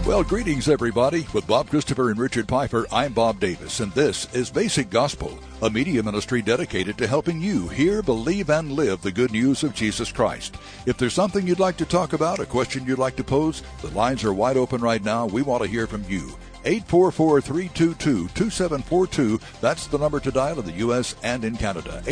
Well, greetings, everybody. With Bob Christopher and Richard Piper, I'm Bob Davis, and this is Basic Gospel, a media ministry dedicated to helping you hear, believe, and live the good news of Jesus Christ. If there's something you'd like to talk about, a question you'd like to pose, the lines are wide open right now. We want to hear from you. 844-322-2742. That's the number to dial in the U.S. and in Canada.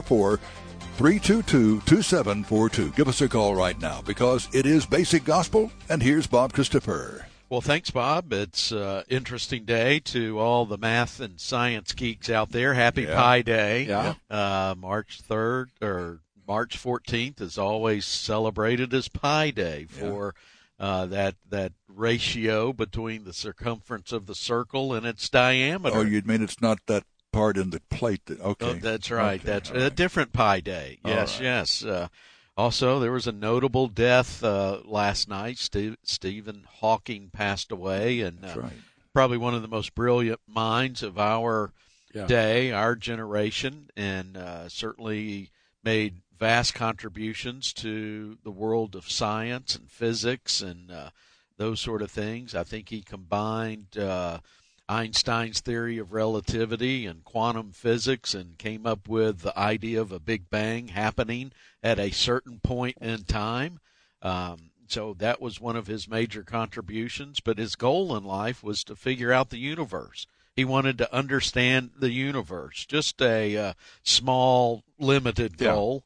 844-322-2742. Give us a call right now because it is Basic Gospel, and here's Bob Christopher. Well, thanks, Bob. It's an interesting day to all the math and science geeks out there. Happy Pi Day. Yeah. March 3rd or March 14th is always celebrated as Pi Day for that ratio between the circumference of the circle and its diameter. Oh, you'd mean it's not that part in the plate? Okay. Oh, that's right. Okay. That's All a right. different Pi Day. Yes, right. yes. Also, there was a notable death last night. Stephen Hawking passed away, and That's right. probably one of the most brilliant minds of our day, our generation, and certainly made vast contributions to the world of science and physics and those sort of things. I think he combined Einstein's theory of relativity and quantum physics and came up with the idea of a Big Bang happening at a certain point in time. So that was one of his major contributions, but his goal in life was to figure out the universe. He wanted to understand the universe, just a small, limited goal.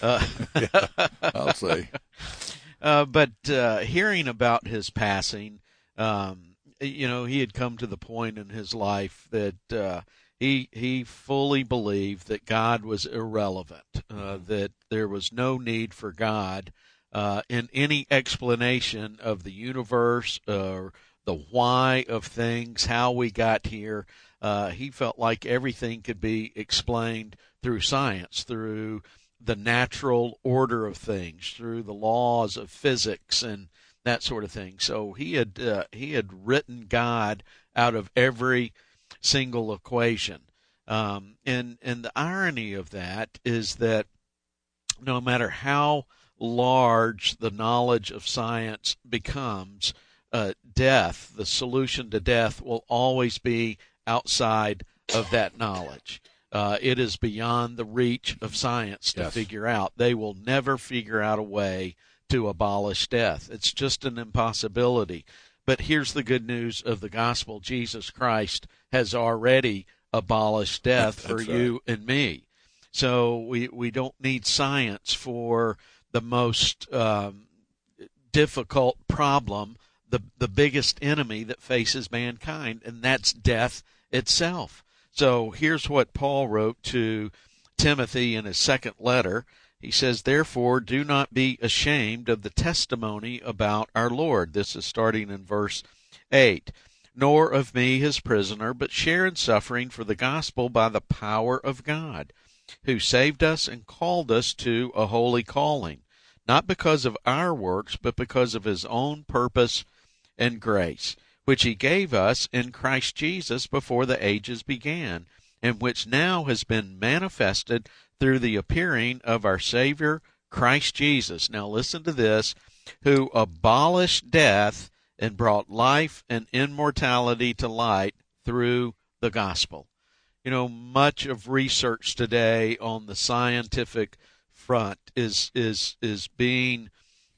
I'll say. But hearing about his passing, he had come to the point in his life that he fully believed that God was irrelevant, that there was no need for God in any explanation of the universe or the why of things, how we got here. He felt like everything could be explained through science, through the natural order of things, through the laws of physics and that sort of thing. So he had written God out of every single equation. And the irony of that is that no matter how large the knowledge of science becomes, death, the solution to death, will always be outside of that knowledge. It is beyond the reach of science to figure out. They will never figure out a way to abolish death. It's just an impossibility. But here's the good news of the gospel. Jesus Christ has already abolished death for you and me. So we don't need science for the most difficult problem, the biggest enemy that faces mankind, and that's death itself. So here's what Paul wrote to Timothy in his second letter. He says, "Therefore, do not be ashamed of the testimony about our Lord." This is starting in verse 8. "Nor of me, his prisoner, but share in suffering for the gospel by the power of God, who saved us and called us to a holy calling, not because of our works, but because of his own purpose and grace, which he gave us in Christ Jesus before the ages began, and which now has been manifested through the appearing of our Savior, Christ Jesus." Now listen to this, "who abolished death and brought life and immortality to light through the gospel." You know, much of research today on the scientific front is being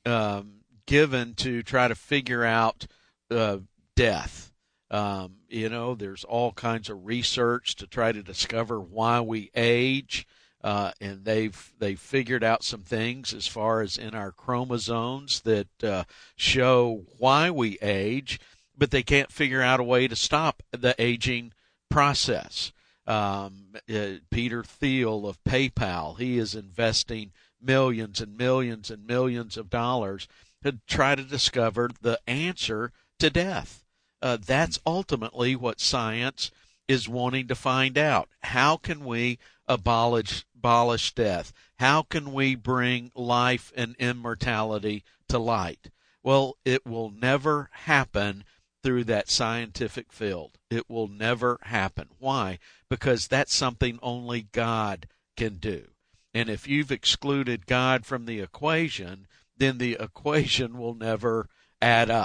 given to try to figure out death. There's all kinds of research to try to discover why we age, and they've figured out some things as far as in our chromosomes that show why we age, but they can't figure out a way to stop the aging process. Peter Thiel of PayPal, he is investing millions and millions and millions of dollars to try to discover the answer to death. That's ultimately what science is wanting to find out. How can we abolish death? How can we bring life and immortality to light? Well, it will never happen through that scientific field. It will never happen. Why? Because that's something only God can do. And if you've excluded God from the equation, then the equation will never add up.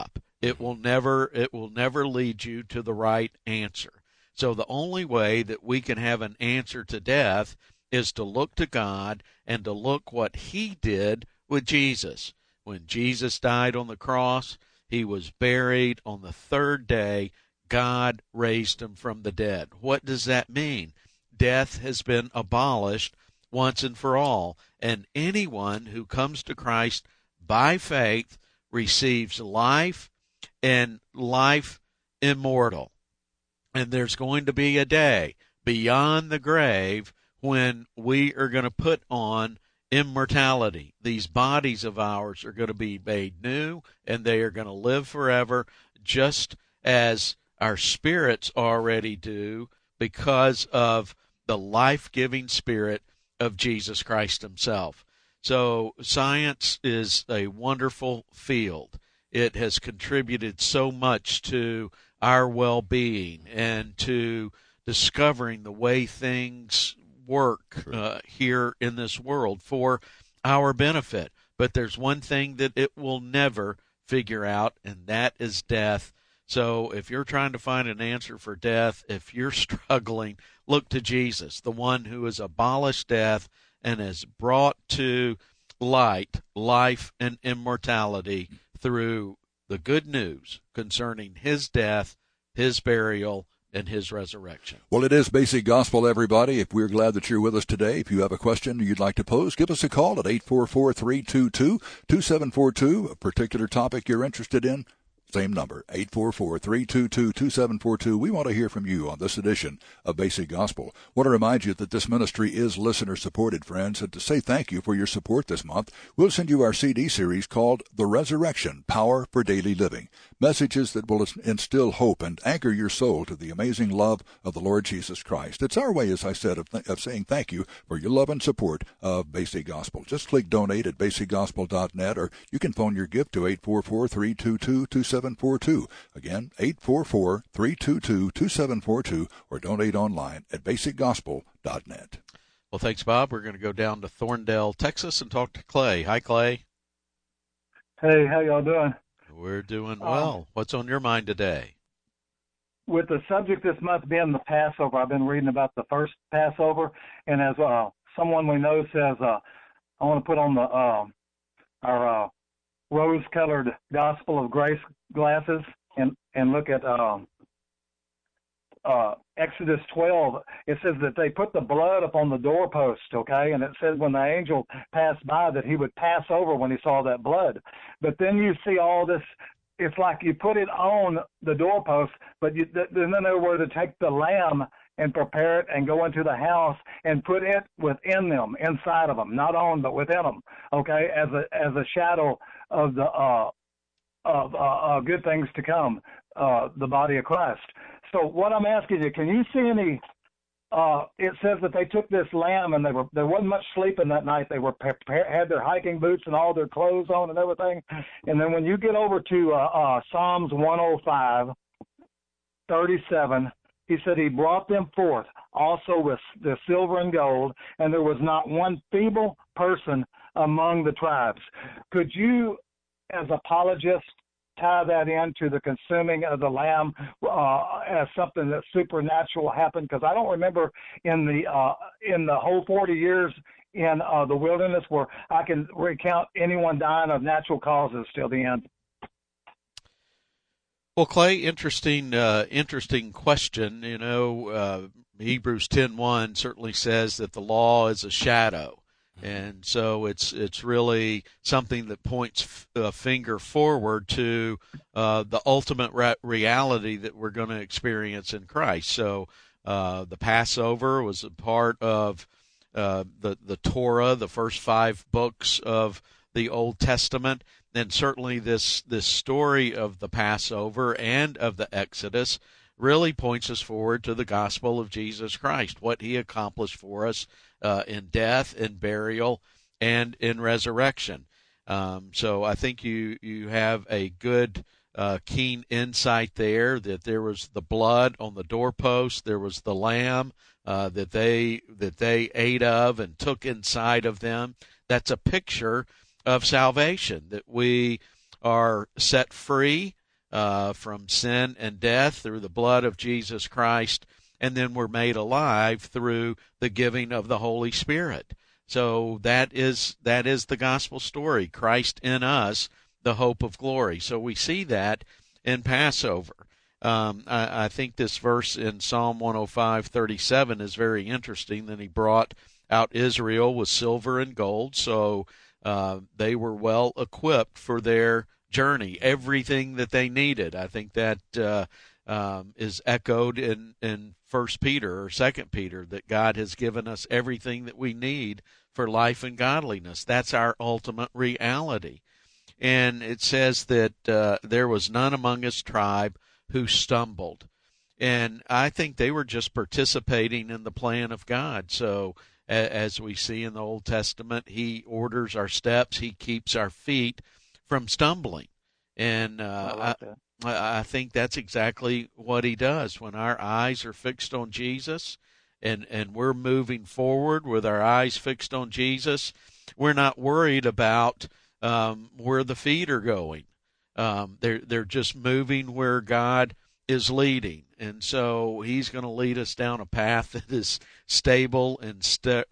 It will never lead you to the right answer. So the only way that we can have an answer to death is to look to God and to look what he did with Jesus. When Jesus died on the cross, he was buried. On the third day, God raised him from the dead. What does that mean? Death has been abolished once and for all, and anyone who comes to Christ by faith receives life, and life immortal. And there's going to be a day beyond the grave when we are going to put on immortality. These bodies of ours are going to be made new, and they are going to live forever, just as our spirits already do, because of the life-giving Spirit of Jesus Christ himself. So science is a wonderful field. It has contributed so much to our well-being and to discovering the way things work here in this world for our benefit. But there's one thing that it will never figure out, and that is death. So if you're trying to find an answer for death, if you're struggling, look to Jesus, the one who has abolished death and has brought to light life and immortality through the good news concerning his death, his burial, and his resurrection. Well, it is Basic Gospel, everybody. If we're glad that you're with us today, if you have a question you'd like to pose, give us a call at 844-322-2742, a particular topic you're interested in. Same number, 844-322-2742. We want to hear from you on this edition of Basic Gospel. Want to remind you that this ministry is listener-supported, friends, and to say thank you for your support this month, we'll send you our CD series called The Resurrection, Power for Daily Living. Messages that will instill hope and anchor your soul to the amazing love of the Lord Jesus Christ. It's our way, as I said, of saying thank you for your love and support of Basic Gospel. Just click donate at basicgospel.net, or you can phone your gift to 844-322-2742. Again, 844-322-2742, or donate online at basicgospel.net. Well, thanks, Bob. We're going to go down to Thorndale, Texas, and talk to Clay. Hi, Clay. Hey, how y'all doing? We're doing well. What's on your mind today? With the subject this month being the Passover, I've been reading about the first Passover, and as someone we know says, I want to put on our rose-colored Gospel of Grace glasses and look at Exodus 12. It says that they put the blood upon the doorpost, okay? And it says when the angel passed by that he would pass over when he saw that blood. But then you see all this, it's like you put it on the doorpost, but then they were to take the lamb and prepare it and go into the house and put it within them, inside of them, not on, but within them, okay, as a shadow of the good things to come, the body of Christ. So what I'm asking you, can you see any? It says that they took this lamb and there wasn't much sleeping that night. They were had their hiking boots and all their clothes on and everything. And then when you get over to Psalms 105:37, he said he brought them forth also with the silver and gold, and there was not one feeble person among the tribes. Could you, as apologists, tie that into the consuming of the lamb as something that supernatural happened? Because I don't remember in the whole 40 years in the wilderness where I can recount anyone dying of natural causes till the end. Well, Clay, interesting question. You know, Hebrews 10:1 certainly says that the law is a shadow. And so it's really something that points a finger forward to the ultimate reality that we're going to experience in Christ. So the Passover was a part of the Torah, the first 5 books of the Old Testament. And certainly this story of the Passover and of the Exodus really points us forward to the gospel of Jesus Christ, what he accomplished for us in death, in burial, and in resurrection. So I think you have a good, keen insight there that there was the blood on the doorpost, there was the lamb that they ate of and took inside of them. That's a picture of salvation, that we are set free from sin and death through the blood of Jesus Christ, and then we're made alive through the giving of the Holy Spirit. So that is the gospel story, Christ in us, the hope of glory. So we see that in Passover. I think this verse in Psalm 105:37 is very interesting. Then he brought out Israel with silver and gold, so they were well equipped for their journey, everything that they needed. I think that is echoed in 1 Peter or 2 Peter, that God has given us everything that we need for life and godliness. That's our ultimate reality. And it says that there was none among his tribe who stumbled. And I think they were just participating in the plan of God. So as we see in the Old Testament, he orders our steps, he keeps our feet from stumbling. And I think that's exactly what he does. When our eyes are fixed on Jesus and we're moving forward with our eyes fixed on Jesus, we're not worried about where the feet are going. They're just moving where God is leading. And so he's going to lead us down a path that is stable and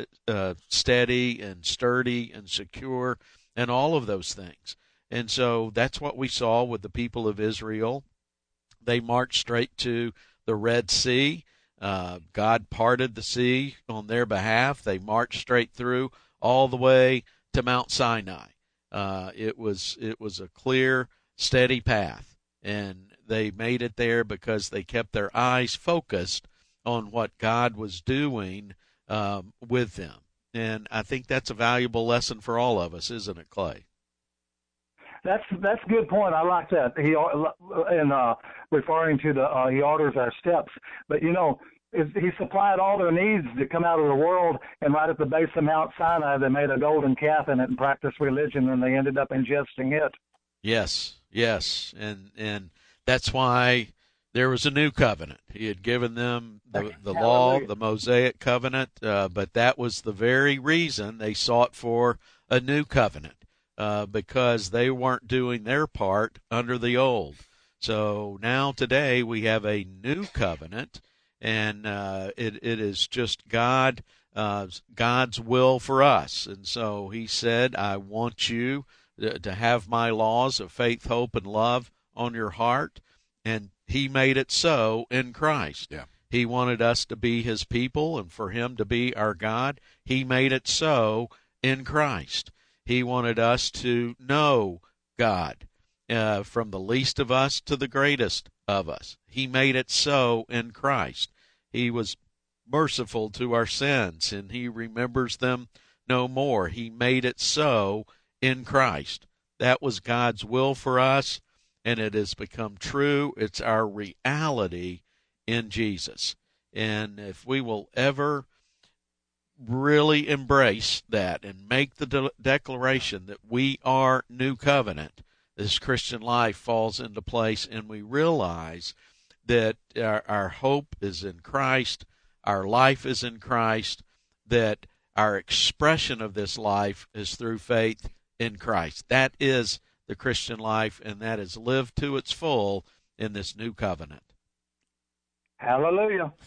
steady and sturdy and secure and all of those things. And so that's what we saw with the people of Israel. They marched straight to the Red Sea. God parted the sea on their behalf. They marched straight through all the way to Mount Sinai. It was a clear, steady path, and they made it there because they kept their eyes focused on what God was doing with them. And I think that's a valuable lesson for all of us, isn't it, Clay? That's a good point. I like that. He referring to he orders our steps, but he supplied all their needs to come out of the world, and right at the base of Mount Sinai, they made a golden calf in it and practiced religion, and they ended up ingesting it. Yes, and that's why there was a new covenant. He had given them the law, the Mosaic covenant, but that was the very reason they sought for a new covenant, because they weren't doing their part under the old. So now today we have a new covenant, and it is just God's will for us. And so he said, I want you to have my laws of faith, hope, and love on your heart. And he made it so in Christ. Yeah. He wanted us to be his people and for him to be our God. He made it so in Christ. He wanted us to know God, from the least of us to the greatest of us. He made it so in Christ. He was merciful to our sins, and he remembers them no more. He made it so in Christ. That was God's will for us, and it has become true. It's our reality in Jesus. And if we will ever really embrace that and make the declaration that we are new covenant, this Christian life falls into place, and we realize that our hope is in Christ, our life is in Christ, that our expression of this life is through faith in Christ. That is the Christian life, and that is lived to its full in this new covenant. Hallelujah.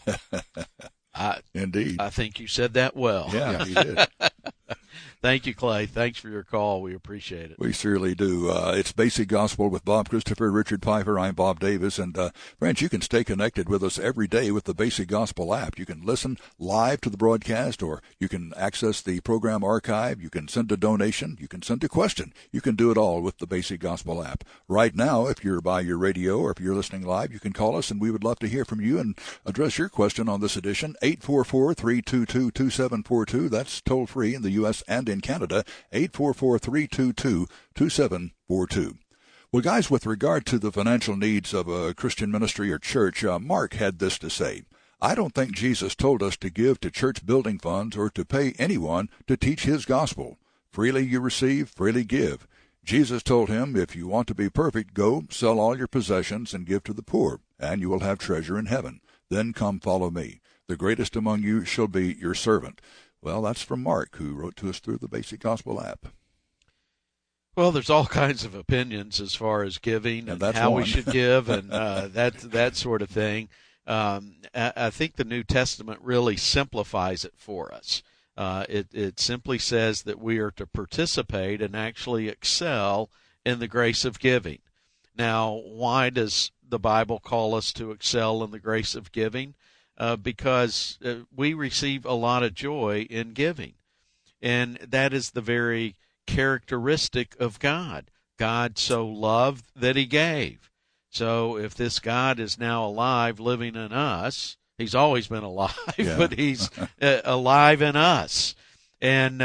Indeed. I think you said that well. Yeah, you did. Thank you, Clay. Thanks for your call. We appreciate it. We certainly do. It's Basic Gospel with Bob Christopher, Richard Piper. I'm Bob Davis. And, friends, you can stay connected with us every day with the Basic Gospel app. You can listen live to the broadcast, or you can access the program archive. You can send a donation. You can send a question. You can do it all with the Basic Gospel app. Right now, if you're by your radio or if you're listening live, you can call us, and we would love to hear from you and address your question on this edition. 844-322-2742. That's toll free in the U.S. and in Canada. 844-322-2742. Well, guys, with regard to the financial needs of a Christian ministry or church, Mark had this to say. I don't think Jesus told us to give to church building funds or to pay anyone to teach his gospel. Freely you receive, freely give. Jesus told him, if you want to be perfect, go, sell all your possessions and give to the poor, and you will have treasure in heaven. Then come follow me. The greatest among you shall be your servant. Well, that's from Mark, who wrote to us through the Basic Gospel app. Well, there's all kinds of opinions as far as giving and how we should give and that sort of thing. I think the New Testament really simplifies it for us. It simply says that we are to participate and actually excel in the grace of giving. Now, why does the Bible call us to excel in the grace of giving? Because we receive a lot of joy in giving. And that is the very characteristic of God. God so loved that he gave. So if this God is now alive, living in us, he's always been alive, but he's alive in us. And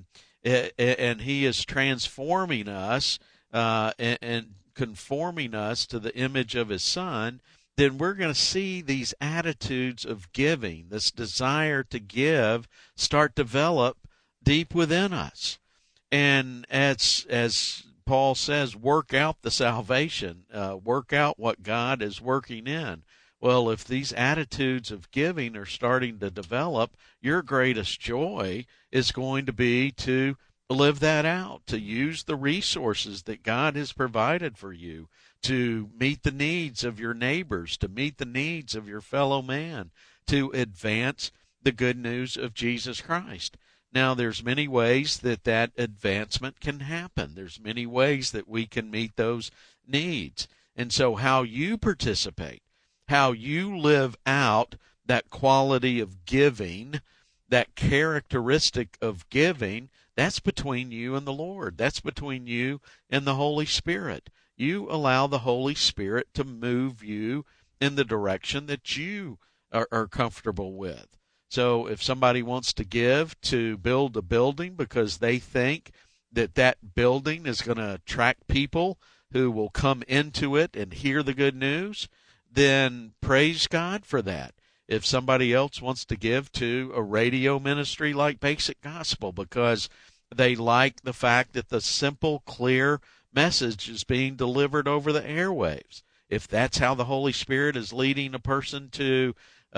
he is transforming us and conforming us to the image of his Son. Then we're going to see these attitudes of giving, this desire to give, start to develop deep within us. And as Paul says, work out the salvation, work out what God is working in. Well, if these attitudes of giving are starting to develop, your greatest joy is going to be to live that out, to use the resources that God has provided for you, to meet the needs of your neighbors, to meet the needs of your fellow man, to advance the good news of Jesus Christ. Now, there's many ways that advancement can happen. There's many ways that we can meet those needs. And so how you participate, how you live out that quality of giving, that characteristic of giving, that's between you and the Lord. That's between you and the Holy Spirit. You allow the Holy Spirit to move you in the direction that you are comfortable with. So if somebody wants to give to build a building because they think that building is going to attract people who will come into it and hear the good news, then praise God for that. If somebody else wants to give to a radio ministry like Basic Gospel because they like the fact that the simple, clear message is being delivered over the airwaves, if that's how the Holy Spirit is leading a person to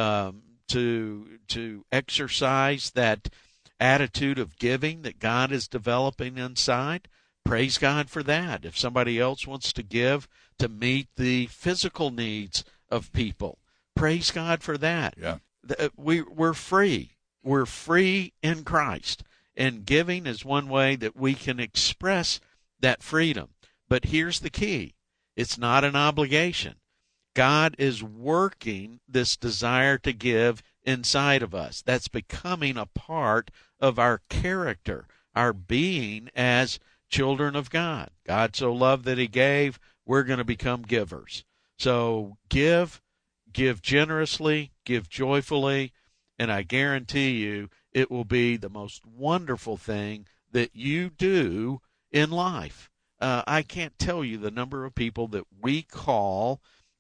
exercise that attitude of giving that God is developing inside, praise God for that. If somebody else wants to give to meet the physical needs of people, praise God for that. Yeah. We're free. We're free in Christ. And giving is one way that we can express that freedom. But here's the key. It's not an obligation. God is working this desire to give inside of us. That's becoming a part of our character, our being as children of God. God so loved that he gave, we're going to become givers. So give generously, give joyfully, and I guarantee you it will be the most wonderful thing that you do in life. I can't tell you the number of people that we call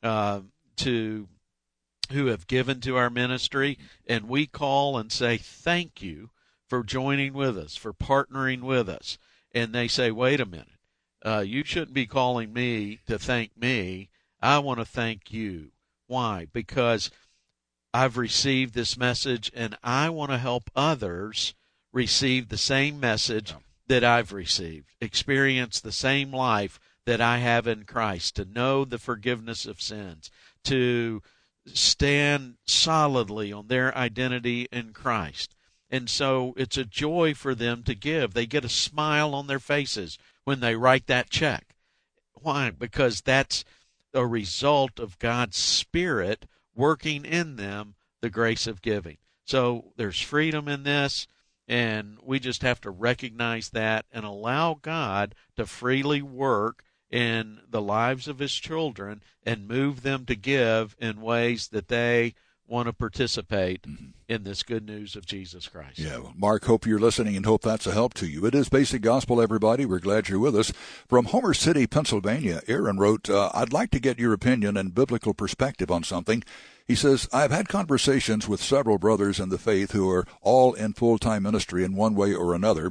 who have given to our ministry, and we call and say thank you for joining with us, for partnering with us. And they say, wait a minute, you shouldn't be calling me to thank me. I want to thank you. Why? Because I've received this message, and I want to help others receive the same message that I've received, experience the same life that I have in Christ, to know the forgiveness of sins, to stand solidly on their identity in Christ. And so it's a joy for them to give. They get a smile on their faces when they write that check. Why? Because that's a result of God's Spirit working in them the grace of giving. So there's freedom in this, and we just have to recognize that and allow God to freely work in the lives of his children and move them to give in ways that they want to participate in this good news of Jesus Christ. Yeah, well, Mark, hope you're listening and hope that's a help to you. It is Basic Gospel, everybody. We're glad you're with us. From Homer City, Pennsylvania, Aaron wrote, I'd like to get your opinion and biblical perspective on something. He says, I've had conversations with several brothers in the faith who are all in full-time ministry in one way or another.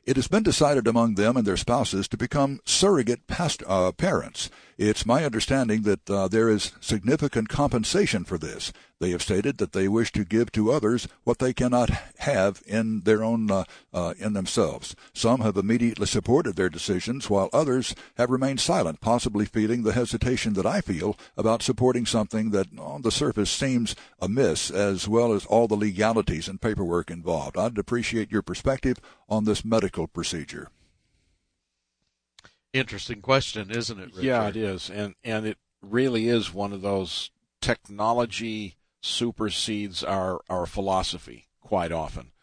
It has been decided among them and their spouses to become surrogate parents. It's my understanding that there is significant compensation for this. They have stated that they wish to give to others what they cannot have in their own in themselves. Some have immediately supported their decisions, while others have remained silent, possibly feeling the hesitation that I feel about supporting something that on the surface seems amiss, as well as all the legalities and paperwork involved. I'd appreciate your perspective on this medical procedure. Interesting question, isn't it, Richard? Yeah, it is. And it really is one of those technology supersedes our philosophy quite often.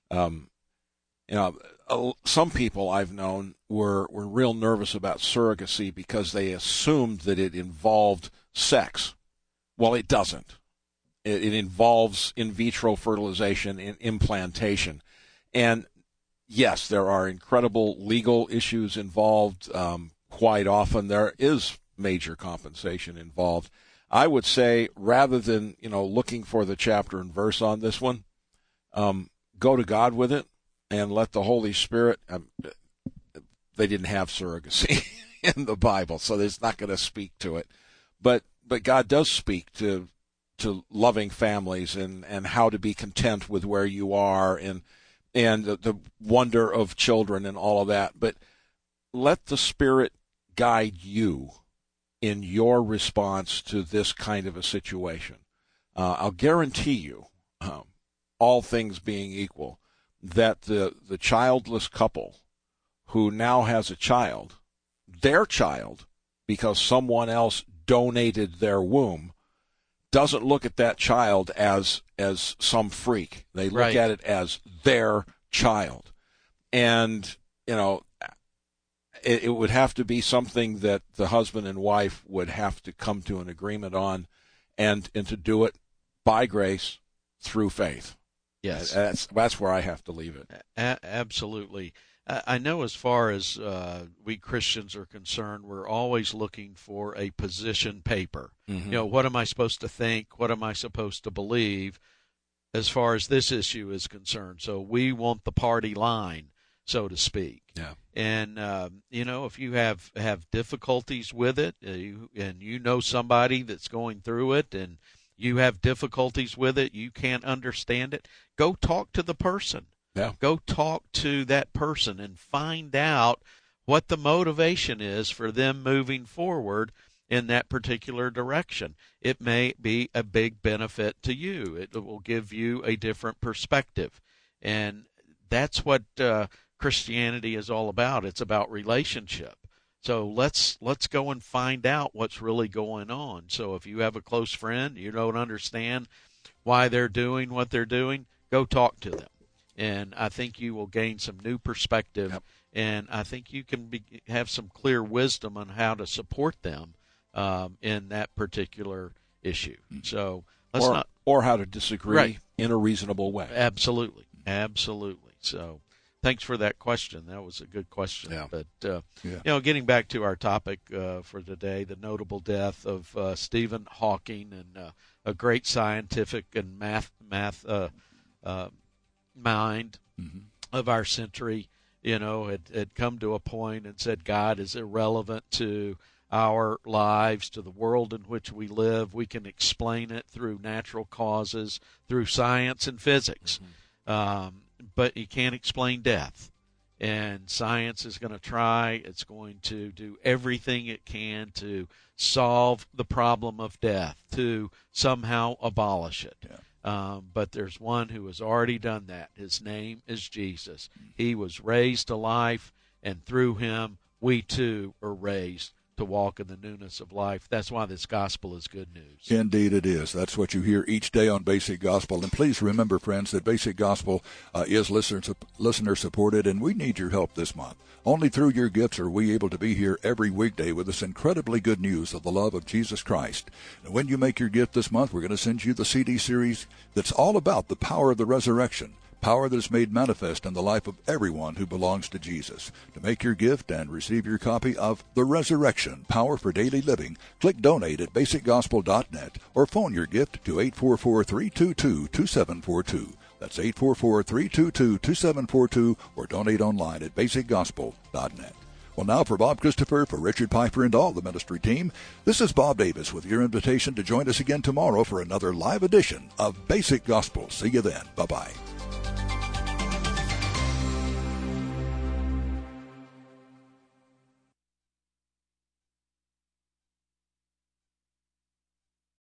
Some people I've known were real nervous about surrogacy because they assumed that it involved sex. Well, it doesn't. It involves in vitro fertilization and implantation. And yes, there are incredible legal issues involved. Quite often there is major compensation involved. I would say rather than, looking for the chapter and verse on this one, go to God with it and let the Holy Spirit, they didn't have surrogacy in the Bible, so it's not going to speak to it. But God does speak to loving families and how to be content with where you are and the wonder of children and all of that. But let the Spirit guide you in your response to this kind of a situation. I'll guarantee you, all things being equal, that the childless couple who now has a child, their child, because someone else donated their womb, doesn't look at that child as some freak. They look at it as their child. And, it would have to be something that the husband and wife would have to come to an agreement on and to do it by grace through faith. Yes. That's where I have to leave it. Absolutely. I know as far as we Christians are concerned, we're always looking for a position paper. Mm-hmm. What am I supposed to think? What am I supposed to believe as far as this issue is concerned? So we want the party line, so to speak. Yeah. And, if you have difficulties with it and you know somebody that's going through it and you have difficulties with it, you can't understand it, go talk to the person. Yeah. Go talk to that person and find out what the motivation is for them moving forward in that particular direction. It may be a big benefit to you. It will give you a different perspective. And that's what Christianity is all about. It's about relationship. So let's go and find out what's really going on. So if you have a close friend, you don't understand why they're doing what they're doing, go talk to them. And I think you will gain some new perspective, yep. And I think you can have some clear wisdom on how to support them in that particular issue. So or how to disagree in a reasonable way. Absolutely. So thanks for that question. That was a good question. Yeah. But getting back to our topic for today, the notable death of Stephen Hawking, and a great scientific and math mind mm-hmm. of our century, had come to a point and said God is irrelevant to our lives, to the world in which we live. We can explain it through natural causes, through science and physics, mm-hmm. But you can't explain death. And science is going to try. It's going to do everything it can to solve the problem of death, to somehow abolish it. Yeah. But there's one who has already done that. His name is Jesus. He was raised to life, and through him, we too are raised to walk in the newness of life. That's why this gospel is good news. Indeed it is. That's what you hear each day on Basic Gospel. And please remember, friends, that Basic Gospel is listener-supported, and we need your help this month. Only through your gifts are we able to be here every weekday with this incredibly good news of the love of Jesus Christ. And when you make your gift this month, we're going to send you the CD series that's all about the power of the resurrection, power that is made manifest in the life of everyone who belongs to Jesus. To make your gift and receive your copy of The Resurrection, Power for Daily Living, click Donate at basicgospel.net or phone your gift to 844-322-2742. That's 844-322-2742 or donate online at basicgospel.net. Well, now for Bob Christopher, for Richard Piper, and all the ministry team, this is Bob Davis with your invitation to join us again tomorrow for another live edition of Basic Gospel. See you then. Bye-bye.